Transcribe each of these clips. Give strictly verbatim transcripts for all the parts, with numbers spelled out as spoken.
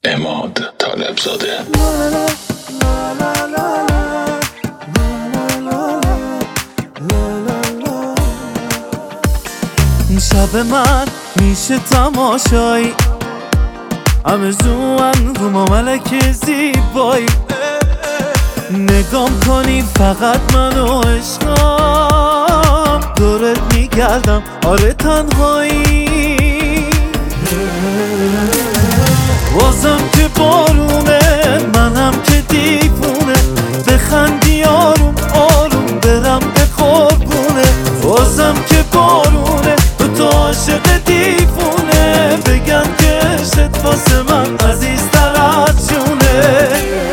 عماد طالبزاده. شب من میشه تماشایی، همه زوان رو ما ملک زیبایی، نگام کنی فقط منو عشقم، دورت میگردم آره تنهایی، بازم که بارونه منم که دیوونه، بخندی آروم آروم برم به قربونه، بازم که بارونه تو تو عاشق دیوونه، بگن که عشقت واسه من عزیزتر از جونه.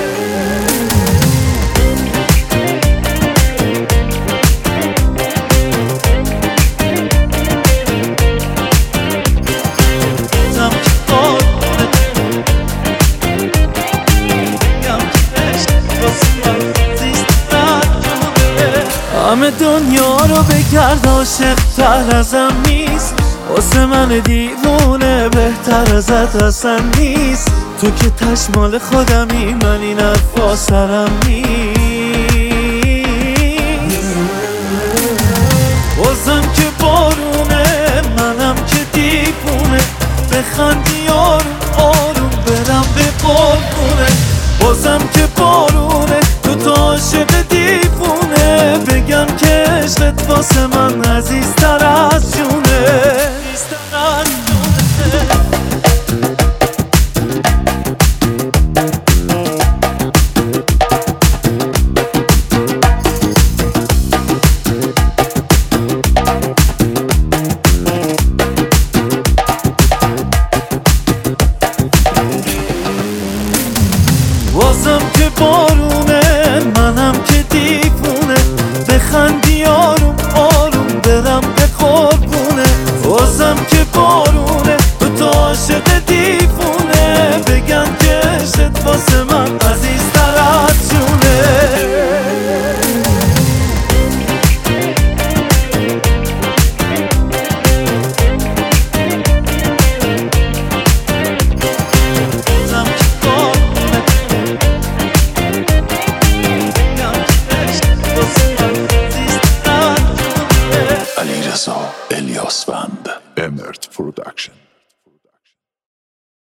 همه دنیا رو بگرد عاشق تر ازم نیست، واسه من دیوونه بهتر ازت اصلا نیست، تو که تشمال خودمی من این حرفا سرم نیست، بازم که بارونه منم که دیوونه، بخندی آروم آروم برم به قربونه، بازم که بارونه تو تو عاشق دیوونه، بگم که عشقت واسه من عزیزتر از جونه. بازم که بارونه منم که دیوونه، بخندی